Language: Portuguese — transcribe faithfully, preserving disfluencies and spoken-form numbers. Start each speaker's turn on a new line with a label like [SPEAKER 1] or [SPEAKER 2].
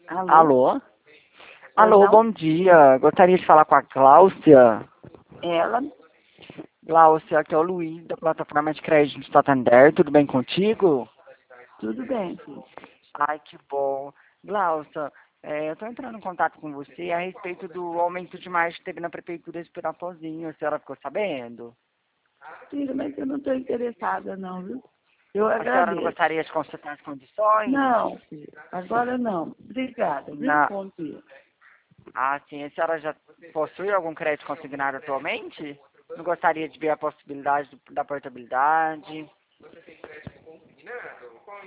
[SPEAKER 1] Alô?
[SPEAKER 2] Alô?
[SPEAKER 1] Pois
[SPEAKER 2] Alô,
[SPEAKER 1] não?
[SPEAKER 2] bom dia. Gostaria de falar com a Gláucia.
[SPEAKER 1] Ela?
[SPEAKER 2] Gláucia, aqui é o Luiz, da plataforma de crédito do Santander. Tudo bem contigo?
[SPEAKER 1] Tudo bem, filho.
[SPEAKER 2] Ai, que bom. Gláucia, é, eu estou entrando em contato com você a respeito do aumento de margem que teve na prefeitura de Pirapozinho. A senhora ficou sabendo?
[SPEAKER 1] Filho, mas eu não estou interessada não, viu? Eu
[SPEAKER 2] A senhora não
[SPEAKER 1] agradeço.
[SPEAKER 2] gostaria de consultar as condições?
[SPEAKER 1] Não, filho. Agora não. Obrigada, viu,
[SPEAKER 2] Na...
[SPEAKER 1] bom dia.
[SPEAKER 2] Ah, sim. A senhora já possui algum crédito consignado atualmente? Não gostaria de ver a possibilidade do- da portabilidade?